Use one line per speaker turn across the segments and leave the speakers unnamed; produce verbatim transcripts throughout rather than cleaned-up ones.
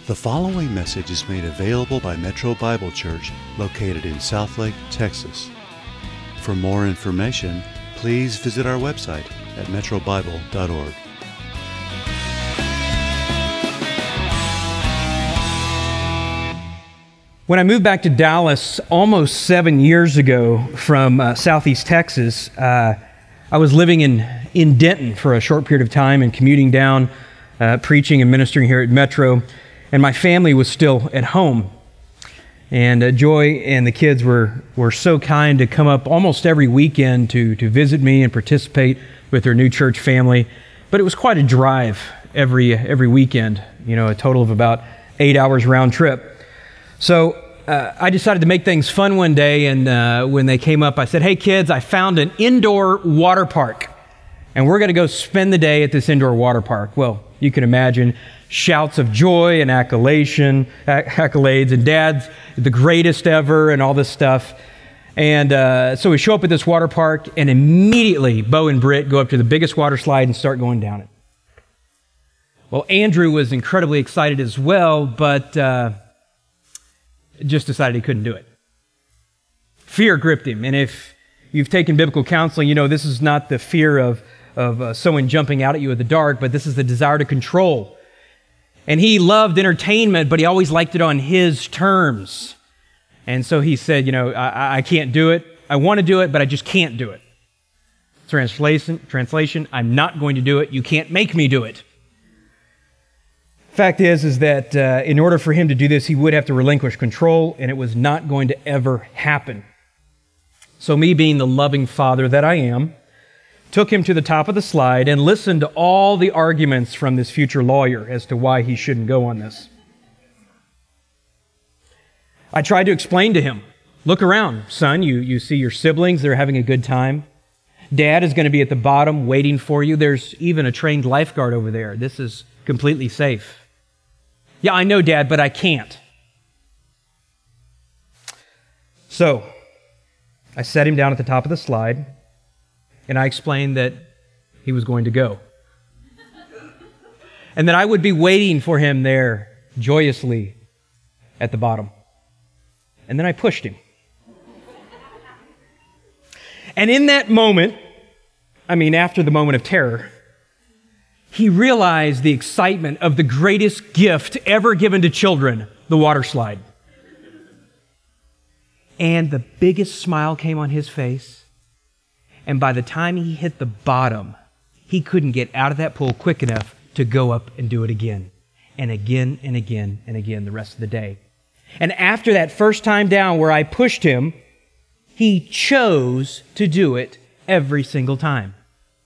The following message is made available by Metro Bible Church, located in Southlake, Texas. For more information, please visit our website at metro bible dot org.
When I moved back to Dallas almost seven years ago from uh, Southeast Texas, uh, I was living in, in Denton for a short period of time and commuting down, uh, preaching and ministering here at Metro. And my family was still at home. And uh, Joy and the kids were, were so kind to come up almost every weekend to, to visit me and participate with their new church family. But it was quite a drive every, every weekend, you know, a total of about eight hours round trip. So uh, I decided to make things fun one day, and uh, when they came up, I said, "Hey kids, I found an indoor water park, and we're going to go spend the day at this indoor water park." Well, you can imagine shouts of joy and accolation, accolades, and Dad's the greatest ever, and all this stuff. And uh, so we show up at this water park, and immediately Bo and Britt go up to the biggest water slide and start going down it. Well, Andrew was incredibly excited as well, but uh, just decided he couldn't do it. Fear gripped him, and if you've taken biblical counseling, you know this is not the fear of, of uh, someone jumping out at you in the dark, but this is the desire to control. And he loved entertainment, but he always liked it on his terms. And so he said, you know, I, I can't do it. I want to do it, but I just can't do it. Translation, translation, I'm not going to do it. You can't make me do it. Fact is, is that uh, in order for him to do this, he would have to relinquish control, and it was not going to ever happen. So me, being the loving father that I am, took him to the top of the slide and listened to all the arguments from this future lawyer as to why he shouldn't go on this. I tried to explain to him, look around, son, you, you see your siblings, they're having a good time. Dad is going to be at the bottom waiting for you. There's even a trained lifeguard over there. This is completely safe. Yeah, I know, Dad, but I can't. So, I set him down at the top of the slide, and I explained that he was going to go. And that I would be waiting for him there joyously at the bottom. And then I pushed him. And in that moment, I mean, after the moment of terror, he realized the excitement of the greatest gift ever given to children, the water slide. And the biggest smile came on his face. And by the time he hit the bottom, he couldn't get out of that pool quick enough to go up and do it again. And again and again and again the rest of the day. And after that first time down where I pushed him, he chose to do it every single time.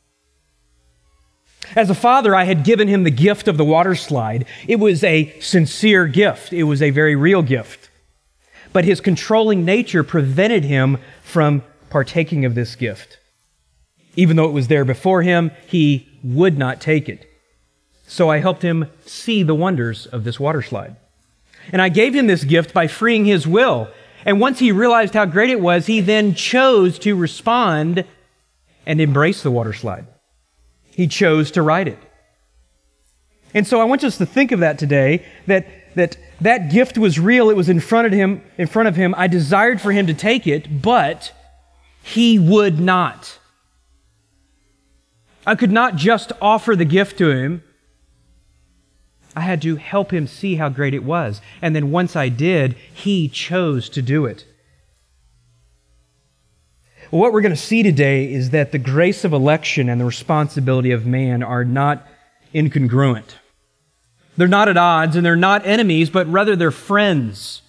As a father, I had given him the gift of the water slide. It was a sincere gift. It was a very real gift. But his controlling nature prevented him from partaking of this gift. Even though it was there before him, he would not take it. So I helped him see the wonders of this water slide. And I gave him this gift by freeing his will. And once he realized how great it was, he then chose to respond and embrace the water slide. He chose to ride it. And so I want us to think of that today, that that that gift was real. It was in front of him, in front of him. I desired for him to take it, but he would not. I could not just offer the gift to him. I had to help him see how great it was. And then once I did, he chose to do it. Well, what we're going to see today is that the grace of election and the responsibility of man are not incongruent. They're not at odds, and they're not enemies, but rather they're friends.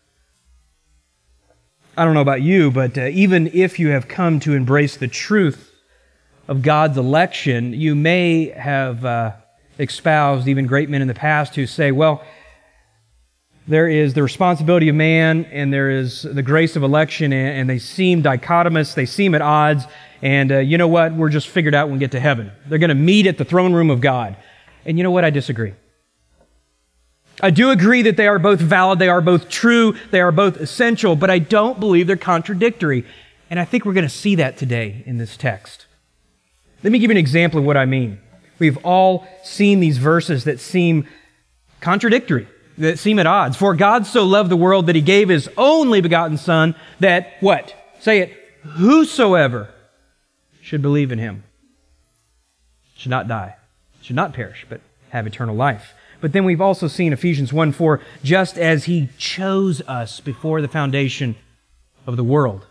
I don't know about you, but uh, even if you have come to embrace the truth of God's election, you may have uh, espoused even great men in the past who say, well, there is the responsibility of man and there is the grace of election, and, and they seem dichotomous, they seem at odds, and uh, you know what, we're just figured out when we get to heaven. They're going to meet at the throne room of God. And you know what, I disagree. I do agree that they are both valid, they are both true, they are both essential, but I don't believe they're contradictory. And I think we're going to see that today in this text. Let me give you an example of what I mean. We've all seen these verses that seem contradictory. that seem at odds. For God so loved the world that he gave his only begotten Son, that, what? Say it, whosoever should believe in him should not die, should not perish, but have eternal life. But then we've also seen Ephesians one four, just as he chose us before the foundation of the world.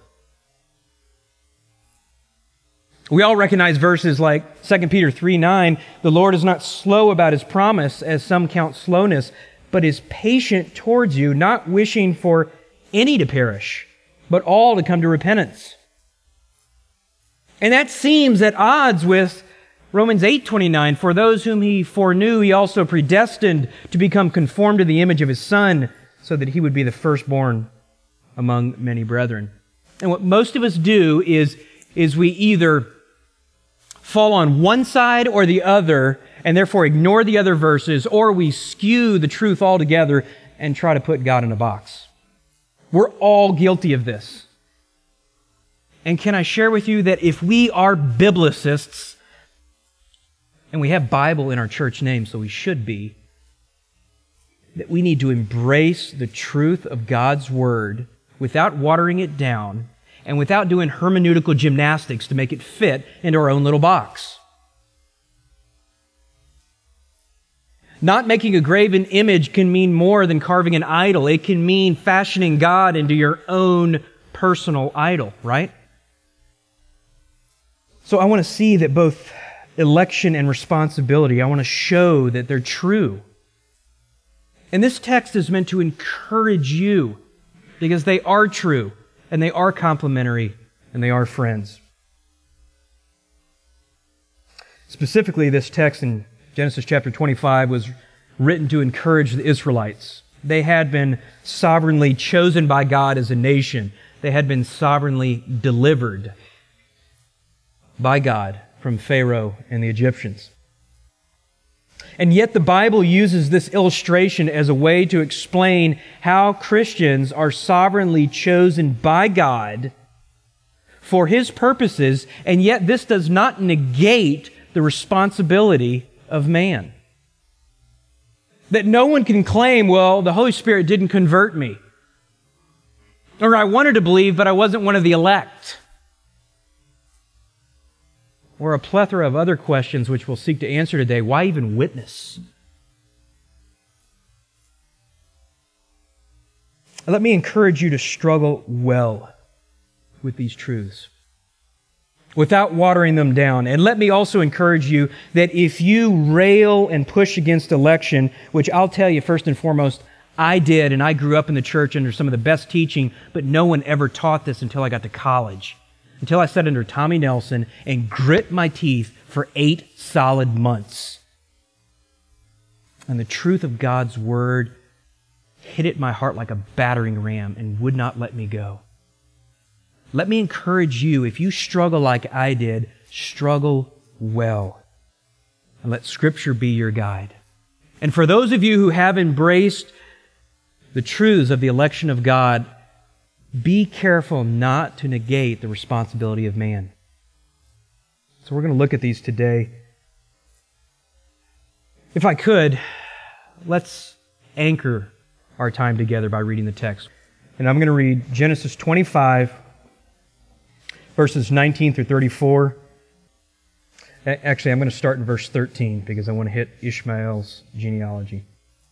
We all recognize verses like Second Peter three nine, the Lord is not slow about his promise, as some count slowness, but is patient towards you, not wishing for any to perish, but all to come to repentance. And that seems at odds with Romans eight twenty-nine, for those whom he foreknew, he also predestined to become conformed to the image of his Son, so that he would be the firstborn among many brethren. And what most of us do is, is we either fall on one side or the other, and therefore ignore the other verses, or we skew the truth altogether and try to put God in a box. We're all guilty of this. And can I share with you that if we are biblicists, and we have Bible in our church name, so we should be, that we need to embrace the truth of God's Word without watering it down and without doing hermeneutical gymnastics to make it fit into our own little box. Not making a graven image can mean more than carving an idol. It can mean fashioning God into your own personal idol, right? So I want to see that both election and responsibility, I want to show that they're true. And this text is meant to encourage you because they are true and they are complementary and they are friends. Specifically, this text in Genesis chapter twenty-five was written to encourage the Israelites. They had been sovereignly chosen by God as a nation. They had been sovereignly delivered by God from Pharaoh and the Egyptians. And yet the Bible uses this illustration as a way to explain how Christians are sovereignly chosen by God for His purposes, and yet this does not negate the responsibility of man. That no one can claim, well, the Holy Spirit didn't convert me. Or I wanted to believe, but I wasn't one of the elect. Or a plethora of other questions which we'll seek to answer today. Why even witness? Let me encourage you to struggle well with these truths without watering them down. And let me also encourage you that if you rail and push against election, which I'll tell you first and foremost, I did, and I grew up in the church under some of the best teaching, but no one ever taught this until I got to college. Until I sat under Tommy Nelson and grit my teeth for eight solid months. And the truth of God's Word hit at my heart like a battering ram and would not let me go. Let me encourage you, if you struggle like I did, struggle well. And let Scripture be your guide. And for those of you who have embraced the truths of the election of God, be careful not to negate the responsibility of man. So we're going to look at these today. If I could, let's anchor our time together by reading the text. And I'm going to read Genesis twenty-five, verses nineteen through thirty-four. Actually, I'm going to start in verse thirteen because I want to hit Ishmael's genealogy.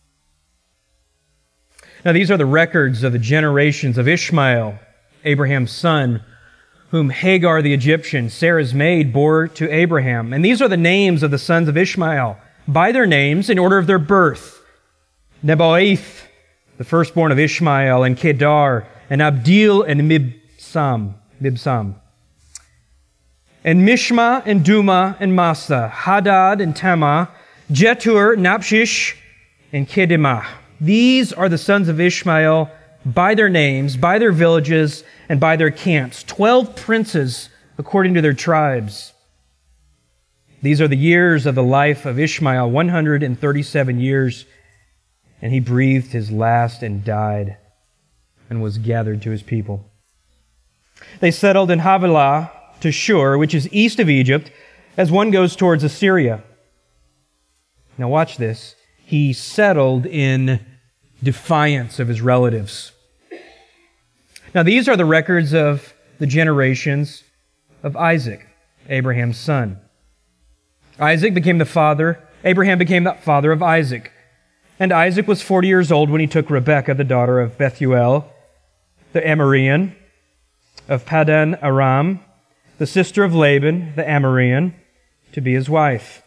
Now, these are the records of the generations of Ishmael, Abraham's son, whom Hagar the Egyptian, Sarah's maid, bore to Abraham. And these are the names of the sons of Ishmael, by their names in order of their birth. Nebaioth, the firstborn of Ishmael, and Kedar, and Abdil, and Mibsam, Mibsam. And Mishma, and Duma, and Massa, Hadad, and Tamah, Jetur, Napshish, and Kedemah. These are the sons of Ishmael by their names, by their villages, and by their camps. Twelve princes according to their tribes. These are the years of the life of Ishmael, one hundred thirty-seven years, and he breathed his last and died and was gathered to his people. They settled in Havilah to Shur, which is east of Egypt, as one goes towards Assyria. Now watch this. He settled in defiance of his relatives. Now, these are the records of the generations of Isaac, Abraham's son. Isaac became the father, Abraham became the father of Isaac. And Isaac was forty years old when he took Rebekah, the daughter of Bethuel, the Amorian, of Paddan Aram, the sister of Laban, the Amorian, to be his wife.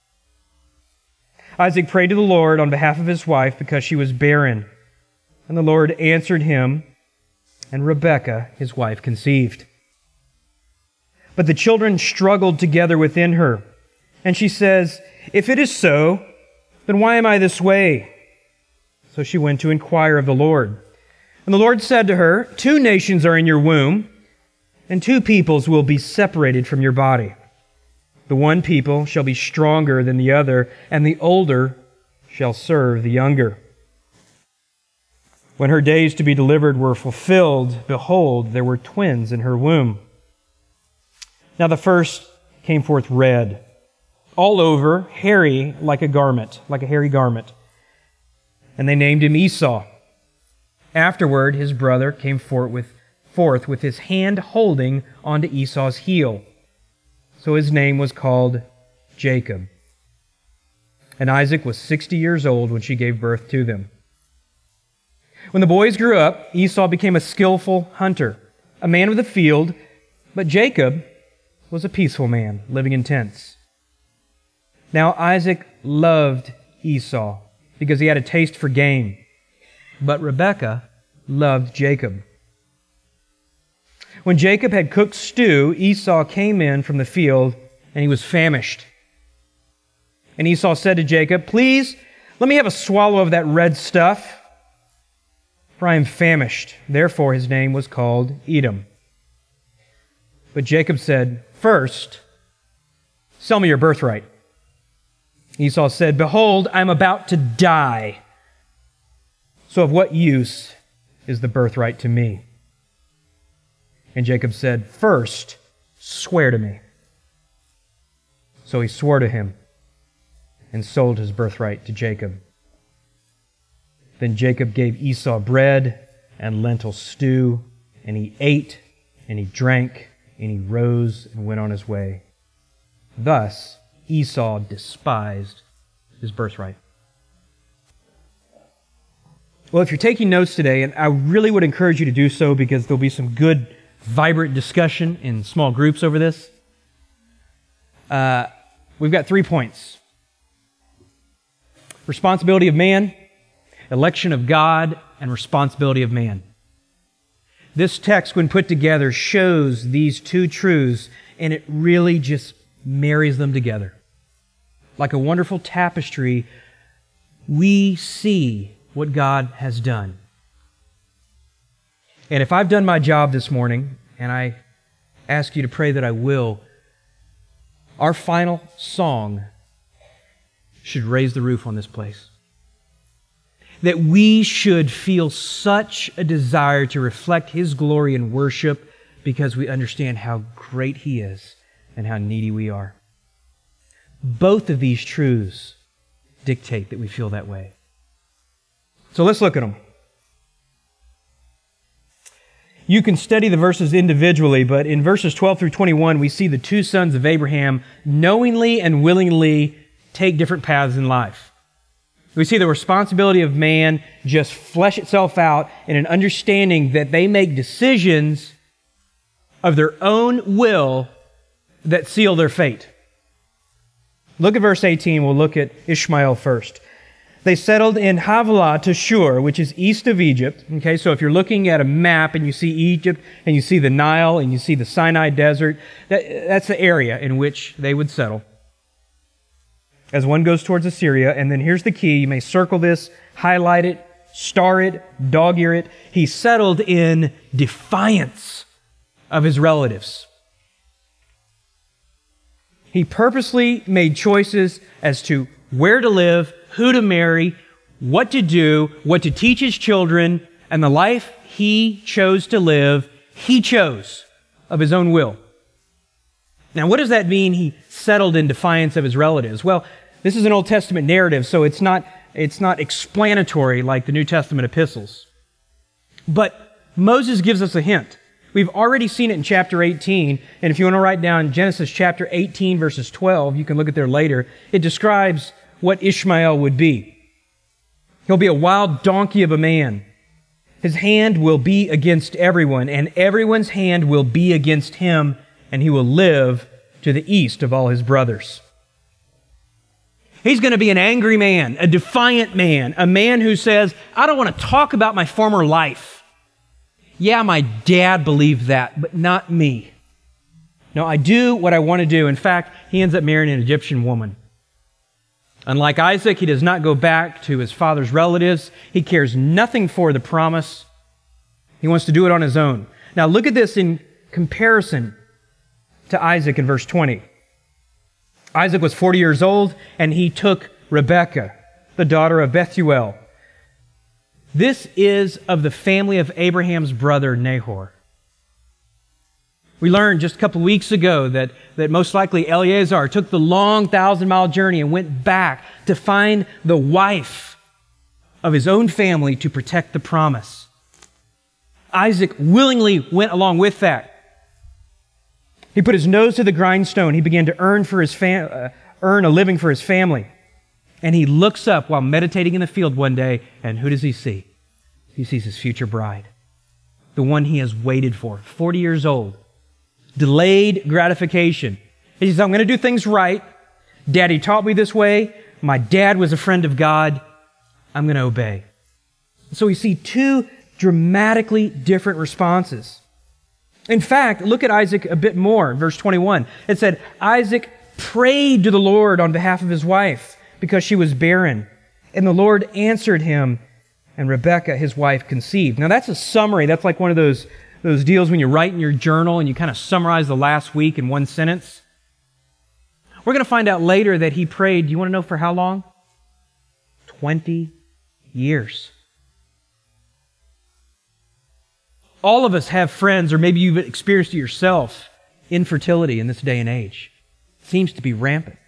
Isaac prayed to the Lord on behalf of his wife because she was barren. And the Lord answered him, and Rebekah, his wife, conceived. But the children struggled together within her. And she says, "If it is so, then why am I this way?" So she went to inquire of the Lord. And the Lord said to her, "Two nations are in your womb, and two peoples will be separated from your body. The one people shall be stronger than the other, and the older shall serve the younger." When her days to be delivered were fulfilled, behold, there were twins in her womb. Now the first came forth red, all over, hairy like a garment, like a hairy garment. And they named him Esau. Afterward, his brother came forth with, forth with his hand holding onto Esau's heel. So his name was called Jacob. And Isaac was sixty years old when she gave birth to them. When the boys grew up, Esau became a skillful hunter, a man of the field, but Jacob was a peaceful man, living in tents. Now Isaac loved Esau because he had a taste for game, but Rebekah loved Jacob. When Jacob had cooked stew, Esau came in from the field, and he was famished. And Esau said to Jacob, "Please, let me have a swallow of that red stuff, for I am famished." Therefore his name was called Edom. But Jacob said, "First, sell me your birthright." Esau said, "Behold, I am about to die. So of what use is the birthright to me?" And Jacob said, "First, swear to me." So he swore to him and sold his birthright to Jacob. Then Jacob gave Esau bread and lentil stew, and he ate, and he drank, and he rose and went on his way. Thus Esau despised his birthright. Well, if you're taking notes today, and I really would encourage you to do so because there'll be some good, vibrant discussion in small groups over this, uh, we've got three points. Responsibility of man, election of God, and responsibility of man. This text, when put together, shows these two truths, and it really just marries them together. Like a wonderful tapestry, we see what God has done. And if I've done my job this morning, and I ask you to pray that I will, our final song should raise the roof on this place. That we should feel such a desire to reflect His glory and worship because we understand how great He is and how needy we are. Both of these truths dictate that we feel that way. So let's look at them. You can study the verses individually, but in verses twelve through twenty-one, we see the two sons of Abraham knowingly and willingly take different paths in life. We see the responsibility of man just flesh itself out in an understanding that they make decisions of their own will that seal their fate. Look at verse eighteen. We'll look at Ishmael first. They settled in Havilah to Shur, which is east of Egypt. Okay, so if you're looking at a map and you see Egypt and you see the Nile and you see the Sinai Desert, that, that's the area in which they would settle. As one goes towards Assyria, and then here's the key. You may circle this, highlight it, star it, dog-ear it. He settled in defiance of his relatives. He purposely made choices as to where to live, who to marry, what to do, what to teach his children, and the life he chose to live, he chose of his own will. Now, what does that mean, he settled in defiance of his relatives? Well, this is an Old Testament narrative, so it's not it's not explanatory like the New Testament epistles. But Moses gives us a hint. We've already seen it in chapter eighteen, and if you want to write down Genesis chapter eighteen, verses twelve, you can look at there later. It describes what Ishmael would be. He'll be a wild donkey of a man. His hand will be against everyone, and everyone's hand will be against him, and he will live to the east of all his brothers. He's going to be an angry man, a defiant man, a man who says, I don't want to talk about my former life. Yeah, my dad believed that, but not me. No, I do what I want to do. In fact, he ends up marrying an Egyptian woman. Unlike Isaac, he does not go back to his father's relatives. He cares nothing for the promise. He wants to do it on his own. Now look at this in comparison to Isaac in verse twenty. Isaac was forty years old, and he took Rebekah, the daughter of Bethuel. This is of the family of Abraham's brother Nahor. We learned just a couple of weeks ago that, that most likely Eleazar took the long thousand-mile journey and went back to find the wife of his own family to protect the promise. Isaac willingly went along with that. He put his nose to the grindstone. He began to earn for his fam- uh, earn a living for his family. And he looks up while meditating in the field one day, and who does he see? He sees his future bride, the one he has waited for, forty years old. Delayed gratification. He says, I'm going to do things right. Daddy taught me this way. My dad was a friend of God. I'm going to obey. So we see two dramatically different responses. In fact, look at Isaac a bit more. Verse twenty-one. It said, Isaac prayed to the Lord on behalf of his wife because she was barren. And the Lord answered him, and Rebekah, his wife, conceived. Now that's a summary. That's like one of those, those deals when you write in your journal and you kind of summarize the last week in one sentence. We're going to find out later that he prayed, do you want to know for how long? twenty years. All of us have friends, or maybe you've experienced it yourself, infertility in this day and age. It seems to be rampant.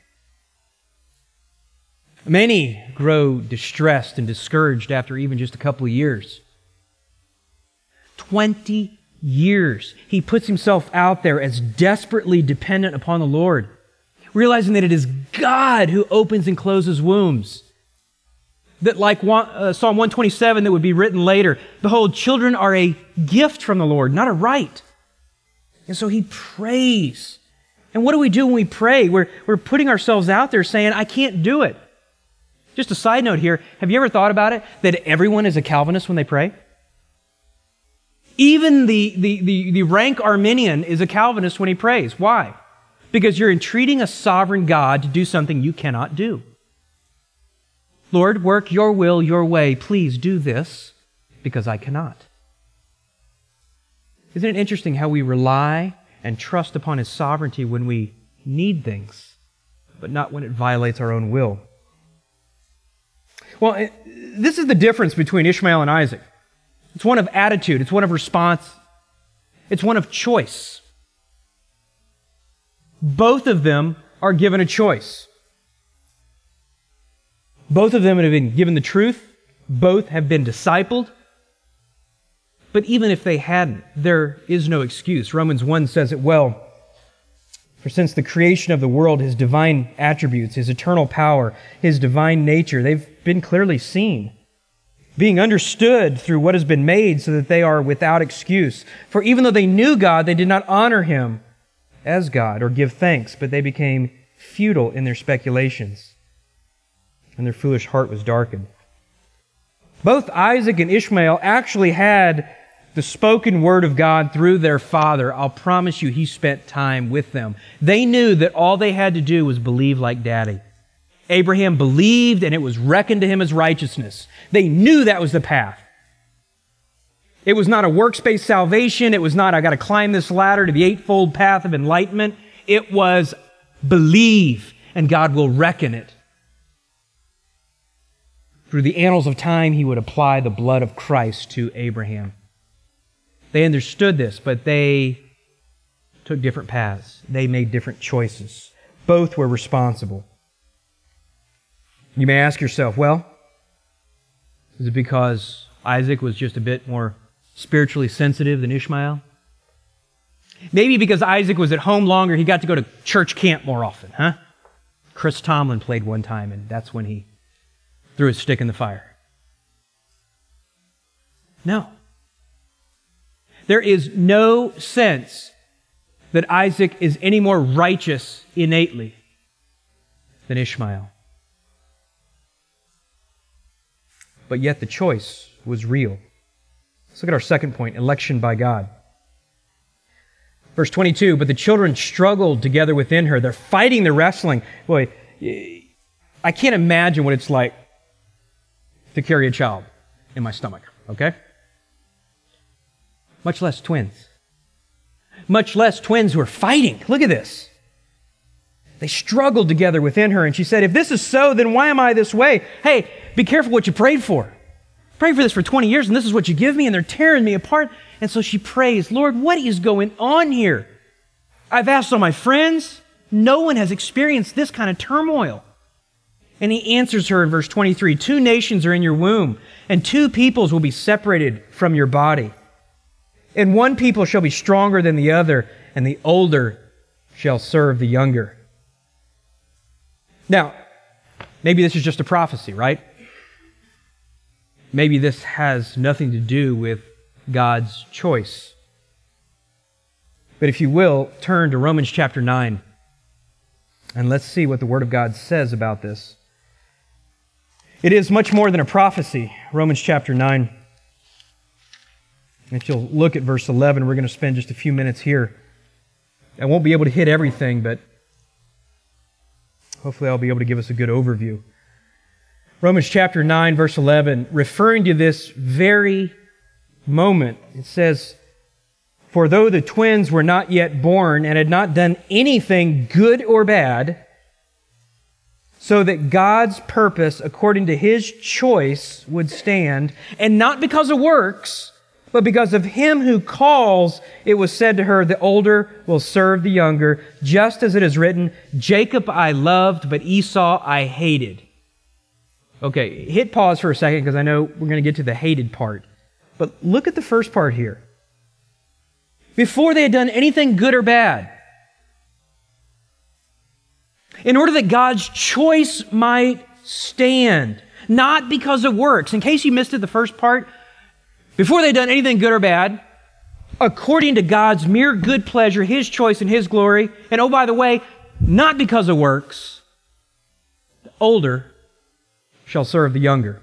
Many grow distressed and discouraged after even just a couple of years. Twenty years. He puts himself out there as desperately dependent upon the Lord, realizing that it is God who opens and closes wombs. That like uh, Psalm one twenty-seven that would be written later, behold, children are a gift from the Lord, not a right. And so he prays. And what do we do when we pray? We're, we're putting ourselves out there saying, I can't do it. Just a side note here, have you ever thought about it, that everyone is a Calvinist when they pray? Even the, the, the, the rank Arminian is a Calvinist when he prays. Why? Because you're entreating a sovereign God to do something you cannot do. Lord, work your will your way. Please do this because I cannot. Isn't it interesting how we rely and trust upon His sovereignty when we need things, but not when it violates our own will? Well, this is the difference between Ishmael and Isaac. It's one of attitude. It's one of response. It's one of choice. Both of them are given a choice. Both of them have been given the truth. Both have been discipled. But even if they hadn't, there is no excuse. Romans one says it well. For since the creation of the world, His divine attributes, His eternal power, His divine nature, they've been clearly seen, being understood through what has been made, so that they are without excuse. For even though they knew God, they did not honor Him as God or give thanks, but they became futile in their speculations, and their foolish heart was darkened. Both Isaac and Ishmael actually had the spoken word of God through their father. I'll promise you, he spent time with them. They knew that all they had to do was believe like Daddy. Abraham believed, and it was reckoned to him as righteousness. They knew that was the path. It was not a works-based salvation. It was not, I got to climb this ladder to the eightfold path of enlightenment. It was believe, and God will reckon it. Through the annals of time, He would apply the blood of Christ to Abraham. They understood this, but they took different paths. They made different choices. Both were responsible. You may ask yourself, well, Is it because Isaac was just a bit more spiritually sensitive than Ishmael? Maybe because Isaac was at home longer, he got to go to church camp more often, huh? Chris Tomlin played one time, and that's when he threw his stick in the fire. No. There is no sense that Isaac is any more righteous innately than Ishmael. But yet the choice was real. Let's look at our second point, election by God. Verse twenty-two, but the children struggled together within her. They're fighting, they're wrestling. Boy, I can't imagine what it's like to carry a child in my stomach, okay? Much less twins. Much less twins who are fighting. Look at this. They struggled together within her, and she said, if this is so, then why am I this way? Hey, be careful what you prayed for. Prayed for this for twenty years, and this is what you give me, and they're tearing me apart. And so she prays, Lord, what is going on here? I've asked all my friends. No one has experienced this kind of turmoil. And he answers her in verse twenty-three, two nations are in your womb, and two peoples will be separated from your body. And one people shall be stronger than the other, and the older shall serve the younger. Now, maybe this is just a prophecy, right? Maybe this has nothing to do with God's choice. But if you will, turn to Romans chapter nine, and let's see what the Word of God says about this. It is much more than a prophecy, Romans chapter nine. If you'll look at verse eleven, we're going to spend just a few minutes here. I won't be able to hit everything, but hopefully I'll be able to give us a good overview. Romans chapter nine, verse eleven, referring to this very moment, it says, for though the twins were not yet born and had not done anything good or bad, so that God's purpose according to His choice would stand, and not because of works, but because of Him who calls, it was said to her, the older will serve the younger, just as it is written, Jacob I loved, but Esau I hated. Okay, hit pause for a second because I know we're going to get to the hated part. But look at the first part here. Before they had done anything good or bad, in order that God's choice might stand, not because of works. In case you missed it, the first part, before they'd done anything good or bad, according to God's mere good pleasure, His choice and His glory, and oh, by the way, not because of works, the older shall serve the younger.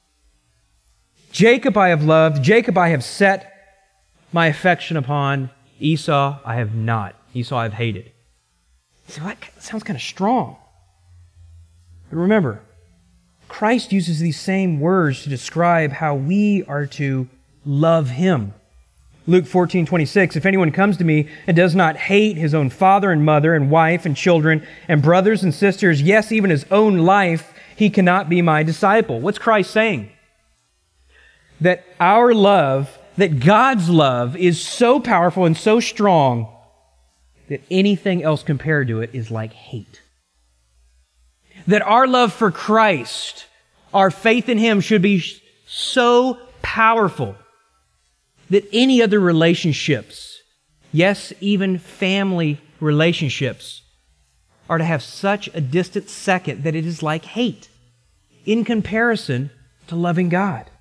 Jacob I have loved, Jacob I have set my affection upon, Esau I have not. Esau I have hated. So that sounds kind of strong. But remember, Christ uses these same words to describe how we are to love Him. Luke fourteen twenty-six, if anyone comes to me and does not hate his own father and mother and wife and children and brothers and sisters, yes, even his own life, he cannot be my disciple. What's Christ saying? That our love, that God's love is so powerful and so strong that anything else compared to it is like hate. That our love for Christ, our faith in Him should be so powerful that any other relationships, yes, even family relationships, are to have such a distant second that it is like hate in comparison to loving God.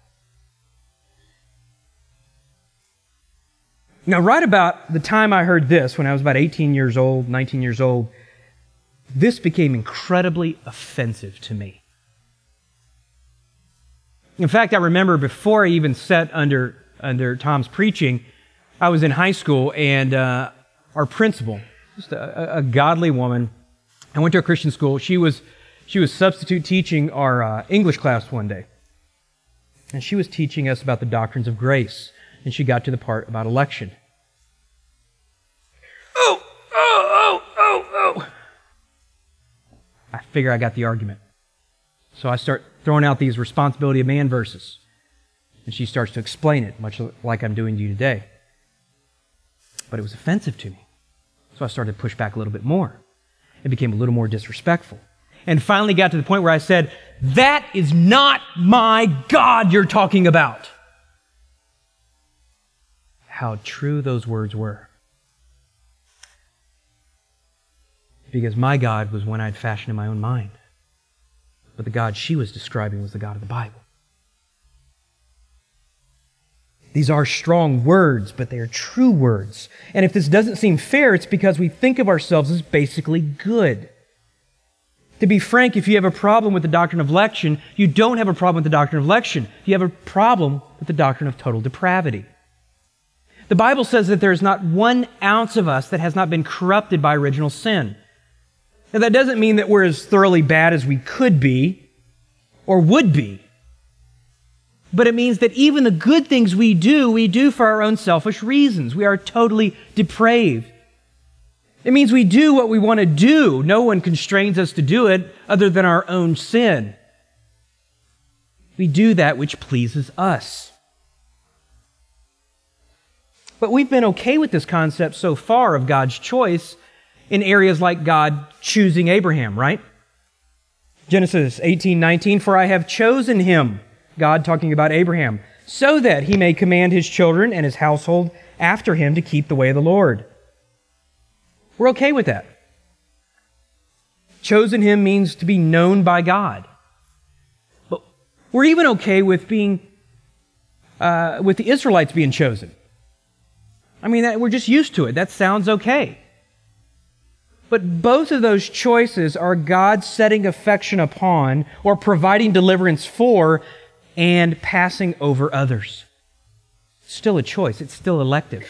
Now, right about the time I heard this, when I was about eighteen years old, nineteen years old, this became incredibly offensive to me. In fact, I remember before I even sat under, under Tom's preaching, I was in high school, and uh, our principal, just a, a godly woman, I went to a Christian school. She was, she was substitute teaching our uh, English class one day. And she was teaching us about the doctrines of grace. And she got to the part about election. Oh, oh, oh, oh, oh. I figure I got the argument. So I start throwing out these responsibility of man verses. And she starts to explain it, much like I'm doing to you today. But it was offensive to me. So I started to push back a little bit more. It became a little more disrespectful. And finally got to the point where I said, "That is not my God you're talking about." How true those words were. Because my God was one I'd fashioned in my own mind. But the God she was describing was the God of the Bible. These are strong words, but they are true words. And if this doesn't seem fair, it's because we think of ourselves as basically good. To be frank, if you have a problem with the doctrine of election, you don't have a problem with the doctrine of election. You have a problem with the doctrine of total depravity. The Bible says that there is not one ounce of us that has not been corrupted by original sin. Now, that doesn't mean that we're as thoroughly bad as we could be or would be. But it means that even the good things we do, we do for our own selfish reasons. We are totally depraved. It means we do what we want to do. No one constrains us to do it other than our own sin. We do that which pleases us. But we've been okay with this concept so far of God's choice in areas like God choosing Abraham, right? Genesis eighteen nineteen, "For I have chosen him," God talking about Abraham, "so that he may command his children and his household after him to keep the way of the Lord." We're okay with that. Chosen him means to be known by God. But we're even okay with being, uh, with the Israelites being chosen. I mean, that, we're just used to it. That sounds okay. But both of those choices are God setting affection upon or providing deliverance for and passing over others. It's still a choice. It's still elective.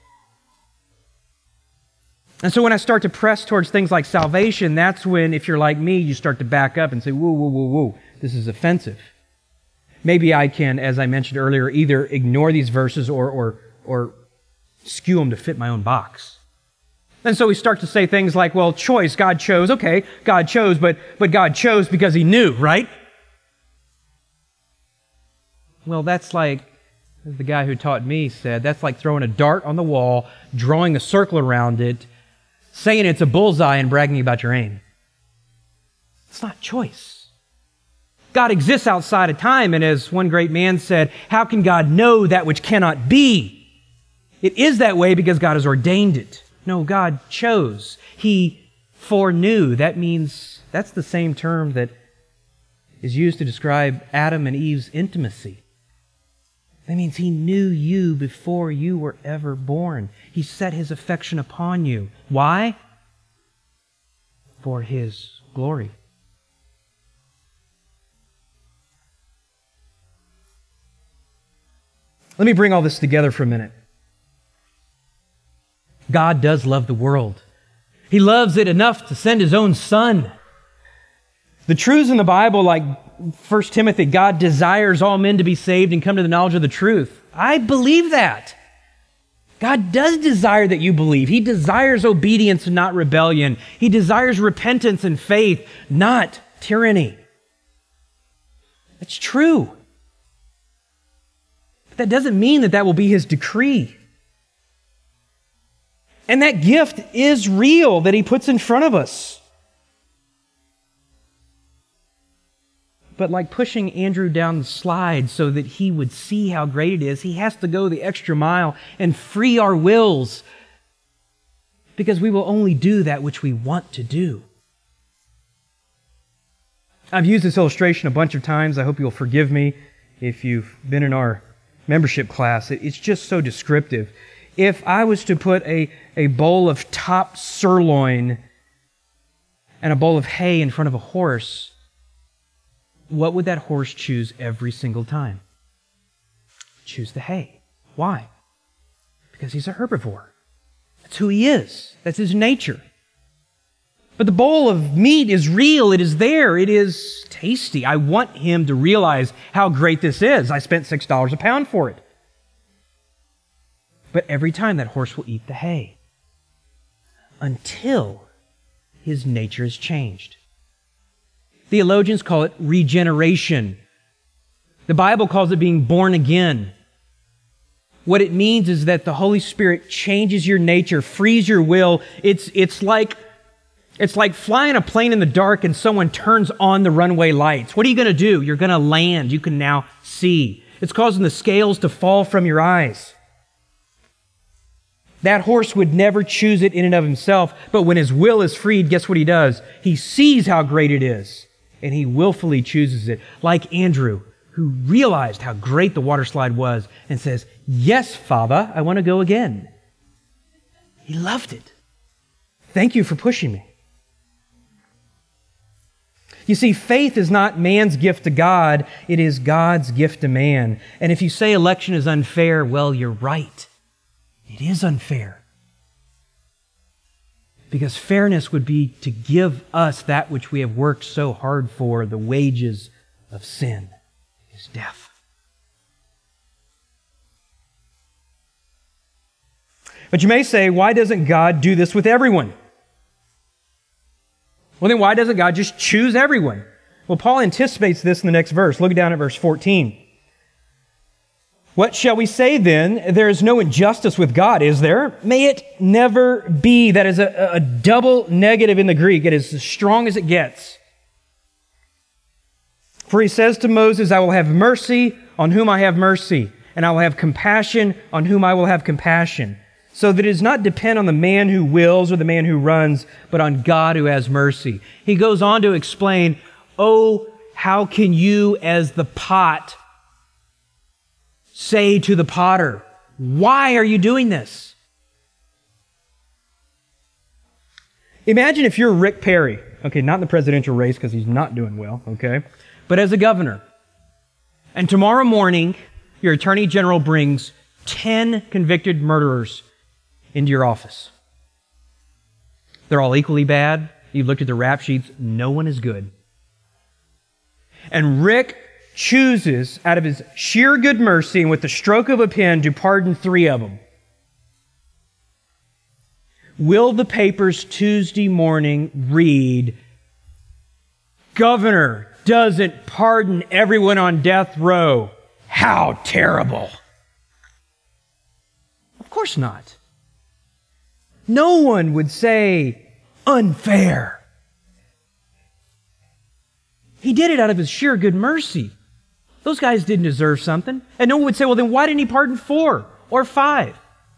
And so when I start to press towards things like salvation, that's when, if you're like me, you start to back up and say, whoa, whoa, whoa, whoa, this is offensive. Maybe I can, as I mentioned earlier, either ignore these verses or, or, or skew them to fit my own box. And so we start to say things like, well, choice, God chose. Okay, God chose, but, but God chose because He knew, right? Well, that's like, as the guy who taught me said, that's like throwing a dart on the wall, drawing a circle around it, saying it's a bullseye and bragging about your aim. It's not choice. God exists outside of time, and as one great man said, how can God know that which cannot be? It is that way because God has ordained it. No, God chose. He foreknew. That means, that's the same term that is used to describe Adam and Eve's intimacy. That means He knew you before you were ever born. He set His affection upon you. Why? For His glory. Let me bring all this together for a minute. God does love the world. He loves it enough to send His own Son. The truths in the Bible, like First Timothy, God desires all men to be saved and come to the knowledge of the truth. I believe that. God does desire that you believe. He desires obedience and not rebellion. He desires repentance and faith, not tyranny. That's true. But that doesn't mean that that will be His decree. And that gift is real that He puts in front of us. But like pushing Andrew down the slide so that he would see how great it is, He has to go the extra mile and free our wills, because we will only do that which we want to do. I've used this illustration a bunch of times. I hope you'll forgive me if you've been in our membership class. It's just so descriptive. If I was to put a, a bowl of top sirloin and a bowl of hay in front of a horse, what would that horse choose every single time? Choose the hay. Why? Because he's a herbivore. That's who he is. That's his nature. But the bowl of meat is real. It is there. It is tasty. I want him to realize how great this is. I spent six dollars a pound for it. But every time that horse will eat the hay until his nature is changed. Theologians call it regeneration. The Bible calls it being born again. What it means is that the Holy Spirit changes your nature, frees your will. It's, it's like It's like flying a plane in the dark and someone turns on the runway lights. What are you going to do? You're going to land. You can now see. It's causing the scales to fall from your eyes. That horse would never choose it in and of himself, but when his will is freed, guess what he does? He sees how great it is, and he willfully chooses it. Like Andrew, who realized how great the water slide was and says, "Yes, Father, I want to go again." He loved it. Thank you for pushing me. You see, faith is not man's gift to God, it is God's gift to man. And if you say election is unfair, well, you're right. It is unfair. Because fairness would be to give us that which we have worked so hard for. The wages of sin is death. But you may say, why doesn't God do this with everyone? Well, then why doesn't God just choose everyone? Well, Paul anticipates this in the next verse. Look down at verse fourteen. What shall we say then? There is no injustice with God, is there? May it never be. That is a, a double negative in the Greek. It is as strong as it gets. For he says to Moses, I will have mercy on whom I have mercy, and I will have compassion on whom I will have compassion. So that it does not depend on the man who wills or the man who runs, but on God who has mercy. He goes on to explain, oh, how can you as the pot say to the potter, why are you doing this? Imagine if you're Rick Perry, okay, not in the presidential race because he's not doing well, okay, but as a governor. And tomorrow morning, your attorney general brings ten convicted murderers into your office. They're all equally bad. You've looked at the rap sheets. No one is good. And Rick chooses, out of his sheer good mercy and with the stroke of a pen, to pardon three of them. Will the papers Tuesday morning read, Governor doesn't pardon everyone on death row? How terrible! Of course not. No one would say unfair. He did it out of his sheer good mercy. Those guys didn't deserve something. And no one would say, well, then why didn't he pardon four or five?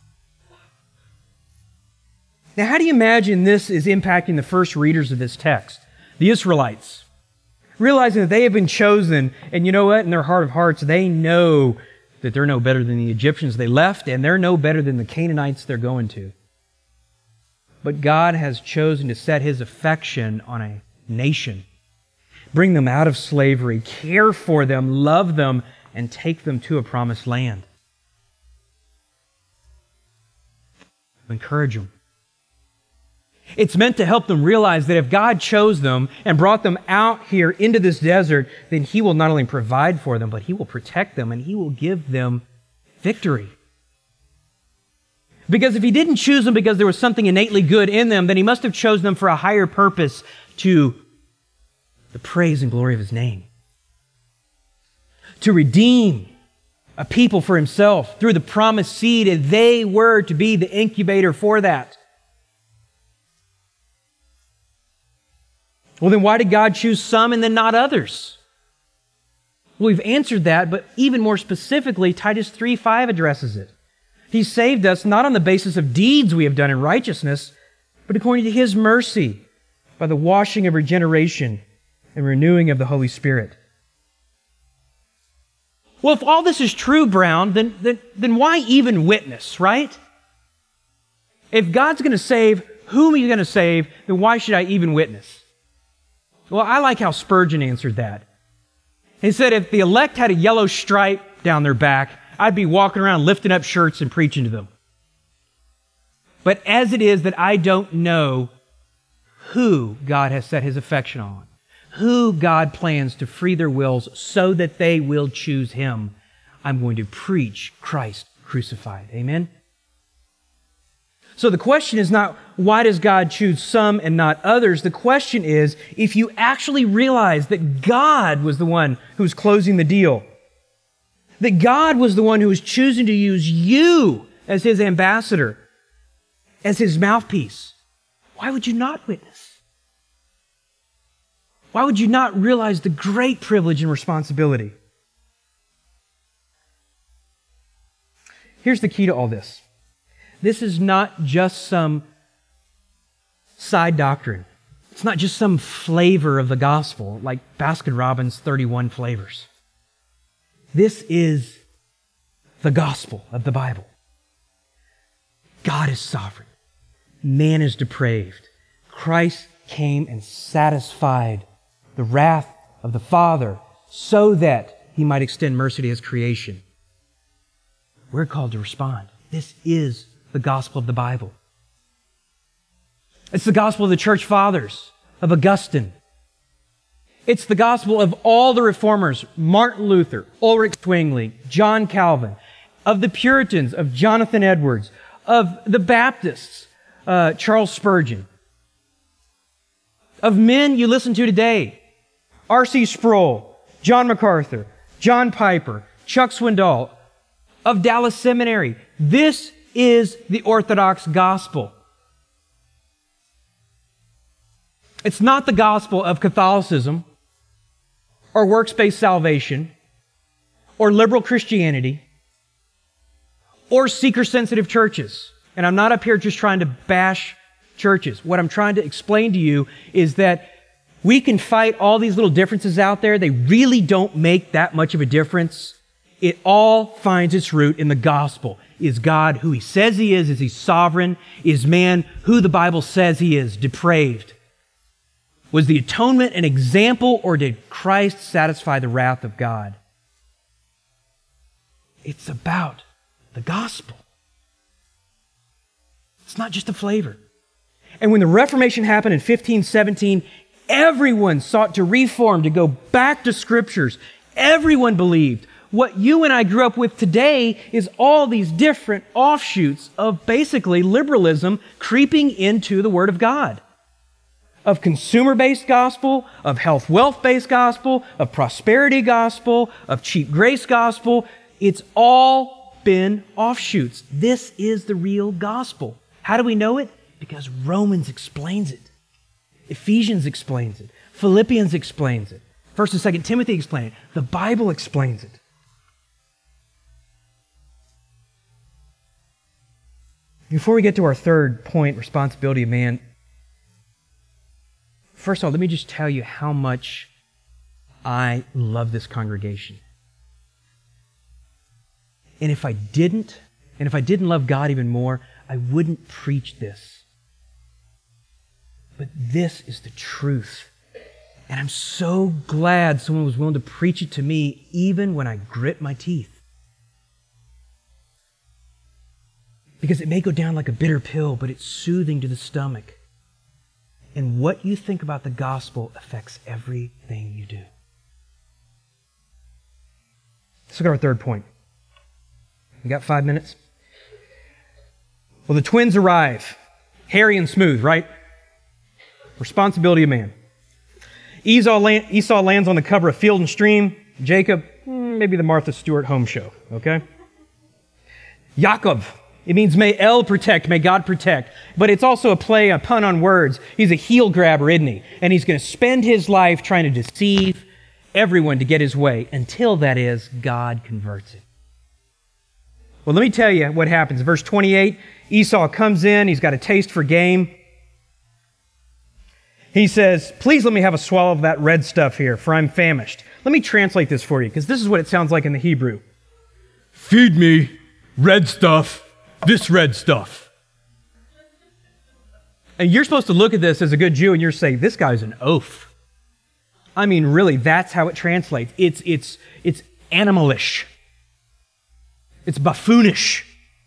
Now, how do you imagine this is impacting the first readers of this text? The Israelites. Realizing that they have been chosen, and you know what? In their heart of hearts, they know that they're no better than the Egyptians they left, and they're no better than the Canaanites they're going to. But God has chosen to set His affection on a nation, bring them out of slavery, care for them, love them, and take them to a promised land. Encourage them. It's meant to help them realize that if God chose them and brought them out here into this desert, then He will not only provide for them, but He will protect them and He will give them victory. Because if He didn't choose them because there was something innately good in them, then He must have chosen them for a higher purpose, to the praise and glory of His name. To redeem a people for Himself through the promised seed, and they were to be the incubator for that. Well, then why did God choose some and then not others? Well, we've answered that, but even more specifically, Titus three five addresses it. He saved us not on the basis of deeds we have done in righteousness, but according to His mercy, by the washing of regeneration and renewing of the Holy Spirit. Well, if all this is true, Brown, then, then, then why even witness, right? If God's going to save whom He's going to save, then why should I even witness? Well, I like how Spurgeon answered that. He said, if the elect had a yellow stripe down their back, I'd be walking around lifting up shirts and preaching to them. But as it is that I don't know who God has set His affection on, who God plans to free their wills so that they will choose Him, I'm going to preach Christ crucified. Amen? So the question is not, why does God choose some and not others? The question is, if you actually realize that God was the one who was closing the deal, that God was the one who was choosing to use you as His ambassador, as His mouthpiece, why would you not witness? Why would you not realize the great privilege and responsibility? Here's the key to all this. This is not just some side doctrine. It's not just some flavor of the gospel like Baskin-Robbins thirty-one flavors. This is the gospel of the Bible. God is sovereign. Man is depraved. Christ came and satisfied the wrath of the Father so that He might extend mercy to His creation. We're called to respond. This is the gospel of the Bible. It's the gospel of the church fathers, of Augustine. It's the gospel of all the reformers, Martin Luther, Ulrich Zwingli, John Calvin, of the Puritans, of Jonathan Edwards, of the Baptists, uh, Charles Spurgeon, of men you listen to today, R C Sproul, John MacArthur, John Piper, Chuck Swindoll, of Dallas Seminary. This is the Orthodox gospel. It's not the gospel of Catholicism or works-based salvation or liberal Christianity or seeker-sensitive churches. And I'm not up here just trying to bash churches. What I'm trying to explain to you is that we can fight all these little differences out there. They really don't make that much of a difference. It all finds its root in the gospel. Is God who He says He is? Is He sovereign? Is man who the Bible says he is? Depraved. Was the atonement an example, or did Christ satisfy the wrath of God? It's about the gospel. It's not just a flavor. And when the Reformation happened in fifteen seventeen, everyone sought to reform, to go back to Scriptures. Everyone believed. What you and I grew up with today is all these different offshoots of basically liberalism creeping into the Word of God. Of consumer-based gospel, of health-wealth-based gospel, of prosperity gospel, of cheap grace gospel. It's all been offshoots. This is the real gospel. How do we know it? Because Romans explains it. Ephesians explains it. Philippians explains it. First and Second Timothy explain it. The Bible explains it. Before we get to our third point, responsibility of man, first of all, let me just tell you how much I love this congregation. And if I didn't, and if I didn't love God even more, I wouldn't preach this. But this is the truth. And I'm so glad someone was willing to preach it to me even when I grit my teeth. Because it may go down like a bitter pill, but it's soothing to the stomach. And what you think about the gospel affects everything you do. Let's look at our third point. We got five minutes? Well, the twins arrive. Hairy and smooth, right? Responsibility of man. Esau, land, Esau lands on the cover of Field and Stream. Jacob, maybe the Martha Stewart home show, okay? Yaakov. It means may El protect, may God protect. But it's also a play, a pun on words. He's a heel grabber, isn't he? And he's going to spend his life trying to deceive everyone to get his way until, that is, God converts him. Well, let me tell you what happens. Verse twenty-eight, Esau comes in. He's got a taste for game. He says, please let me have a swallow of that red stuff here, for I'm famished. Let me translate this for you, because this is what it sounds like in the Hebrew. Feed me red stuff. This red stuff. And you're supposed to look at this as a good Jew and you're saying, this guy's an oaf. I mean, really, that's how it translates. It's, it's, it's animalish. It's buffoonish.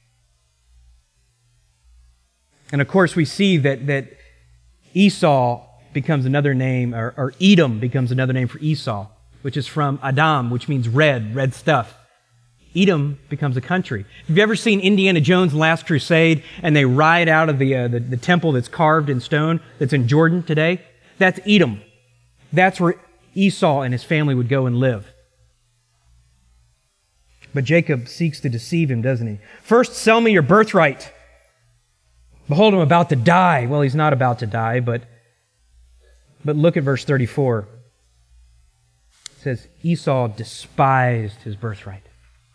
And of course, we see that, that Esau becomes another name, or, or Edom becomes another name for Esau, which is from Adam, which means red, red stuff. Edom becomes a country. Have you ever seen Indiana Jones and Last Crusade and they ride out of the, uh, the, the temple that's carved in stone that's in Jordan today? That's Edom. That's where Esau and his family would go and live. But Jacob seeks to deceive him, doesn't he? First, sell me your birthright. Behold, I'm about to die. Well, he's not about to die, but But look at verse thirty-four. It says, Esau despised his birthright.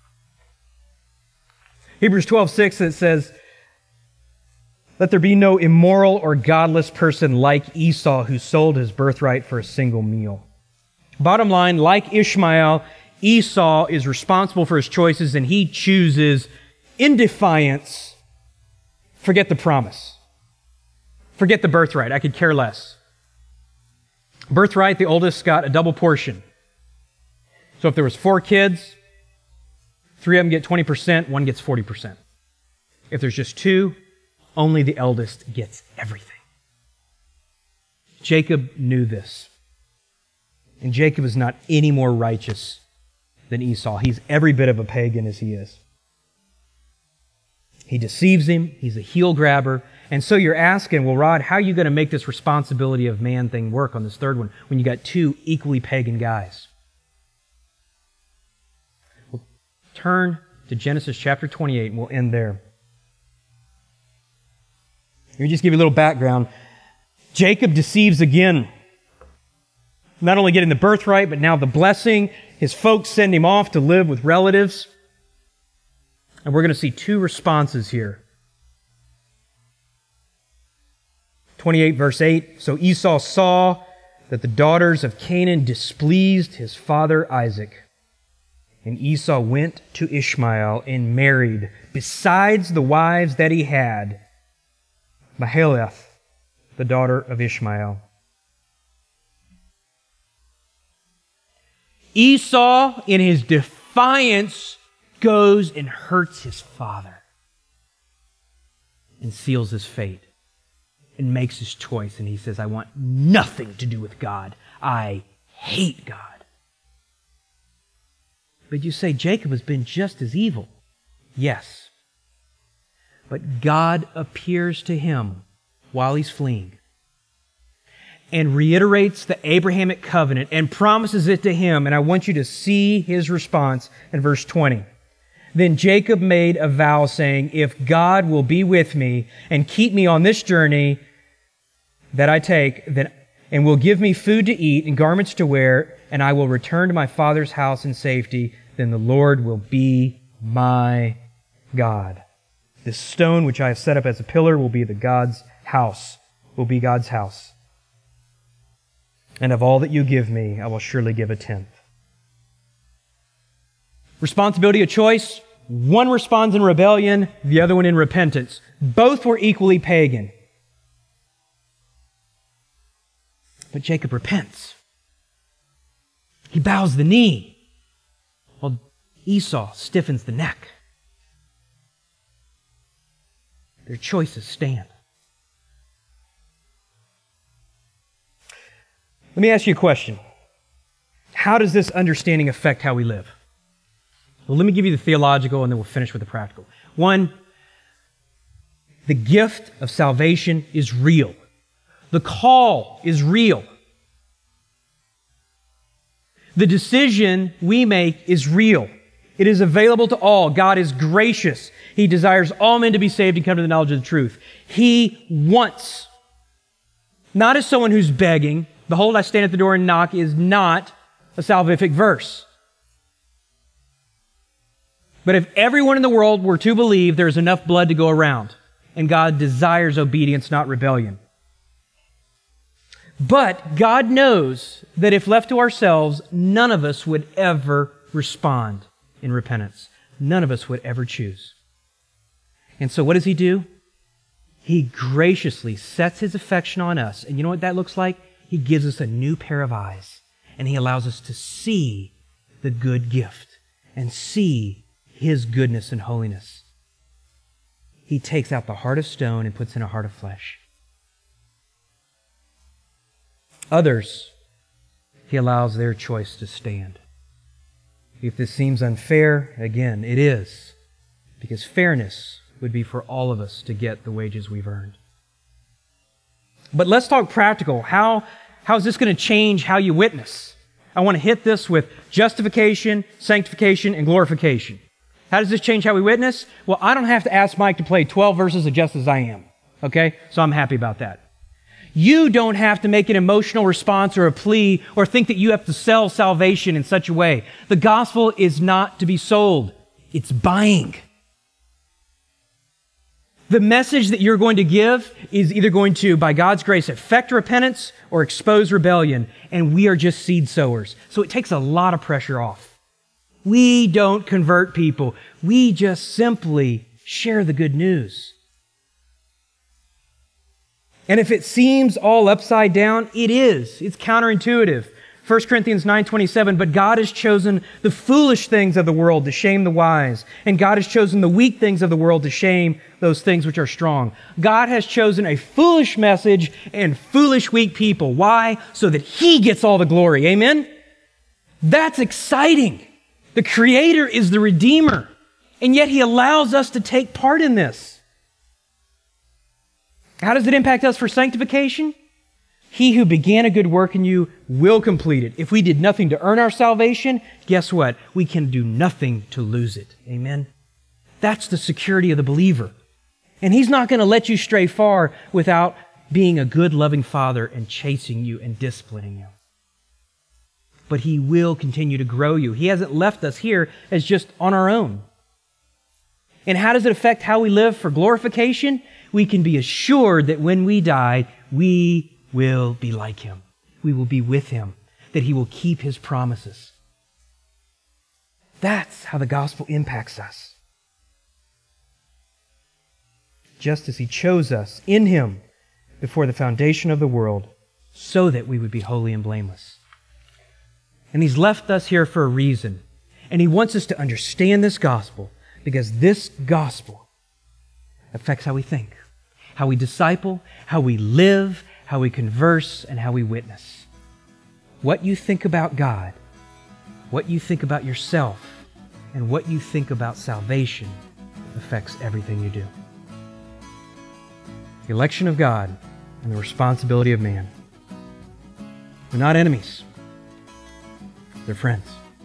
Hebrews twelve six, it says, let there be no immoral or godless person like Esau who sold his birthright for a single meal. Bottom line, like Ishmael, Esau is responsible for his choices and he chooses in defiance, forget the promise. Forget the birthright. I could care less. Birthright, the oldest got a double portion. So if there was four kids, three of them get twenty percent, one gets forty percent. If there's just two, only the eldest gets everything. Jacob knew this. And Jacob is not any more righteous than Esau. He's every bit of a pagan as he is. He deceives him. He's a heel grabber. And so you're asking, well, Rod, how are you going to make this responsibility of man thing work on this third one when you got two equally pagan guys? Well, turn to Genesis chapter twenty-eight and we'll end there. Let me just give you a little background. Jacob deceives again. Not only getting the birthright, but now the blessing. His folks send him off to live with relatives. And we're going to see two responses here. twenty-eight verse eight. So Esau saw that the daughters of Canaan displeased his father Isaac. And Esau went to Ishmael and married, besides the wives that he had, Mahalath, the daughter of Ishmael. Esau, in his defiance, goes and hurts his father and seals his fate and makes his choice. And he says, I want nothing to do with God. I hate God. But you say, Jacob has been just as evil. Yes. But God appears to him while he's fleeing and reiterates the Abrahamic covenant and promises it to him. And I want you to see his response in verse twenty. Then Jacob made a vow saying, if God will be with me and keep me on this journey that I take, then, and will give me food to eat and garments to wear, and I will return to my father's house in safety, then the Lord will be my God. This stone which I have set up as a pillar will be the God's house, will be God's house. And of all that you give me, I will surely give a tenth. Responsibility of choice. One responds in rebellion, the other one in repentance. Both were equally pagan. But Jacob repents. He bows the knee, while Esau stiffens the neck. Their choices stand. Let me ask you a question. How does this understanding affect how we live? Well, let me give you the theological and then we'll finish with the practical. One, the gift of salvation is real. The call is real. The decision we make is real. It is available to all. God is gracious. He desires all men to be saved and come to the knowledge of the truth. He wants, not as someone who's begging. Behold, I stand at the door and knock is not a salvific verse. But if everyone in the world were to believe, there's enough blood to go around. And God desires obedience, not rebellion. But God knows that if left to ourselves, none of us would ever respond in repentance. None of us would ever choose. And so what does He do? He graciously sets His affection on us. And you know what that looks like? He gives us a new pair of eyes. And He allows us to see the good gift and see His goodness and holiness. He takes out the heart of stone and puts in a heart of flesh. Others, He allows their choice to stand. If this seems unfair, again, it is. Because fairness would be for all of us to get the wages we've earned. But let's talk practical. How, how is this going to change how you witness? I want to hit this with justification, sanctification, and glorification. How does this change how we witness? Well, I don't have to ask Mike to play twelve verses of Just As I Am. Okay? So I'm happy about that. You don't have to make an emotional response or a plea or think that you have to sell salvation in such a way. The gospel is not to be sold. It's buying. The message that you're going to give is either going to, by God's grace, affect repentance or expose rebellion, and we are just seed sowers. So it takes a lot of pressure off. We don't convert people. We just simply share the good news. And if it seems all upside down, it is. It's counterintuitive. First Corinthians nine twenty-seven, but God has chosen the foolish things of the world to shame the wise, and God has chosen the weak things of the world to shame those things which are strong. God has chosen a foolish message and foolish weak people. Why? So that He gets all the glory. Amen? That's exciting. The Creator is the Redeemer, and yet He allows us to take part in this. How does it impact us for sanctification? He who began a good work in you will complete it. If we did nothing to earn our salvation, guess what? We can do nothing to lose it. Amen? That's the security of the believer. And He's not going to let you stray far without being a good, loving Father and chasing you and disciplining you. But He will continue to grow you. He hasn't left us here as just on our own. And how does it affect how we live for glorification? We can be assured that when we die, we will be like Him. We will be with Him, that He will keep His promises. That's how the gospel impacts us. Just as He chose us in Him before the foundation of the world, so that we would be holy and blameless. And He's left us here for a reason. And He wants us to understand this gospel, because this gospel affects how we think, how we disciple, how we live, how we converse, and how we witness. What you think about God, what you think about yourself, and what you think about salvation affects everything you do. The election of God and the responsibility of man. They're not enemies. They're friends.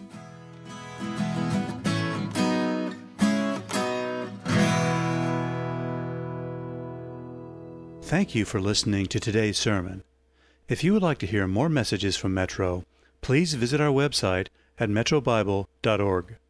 Thank you for listening to today's sermon. If you would like to hear more messages from Metro, please visit our website at metro bible dot org.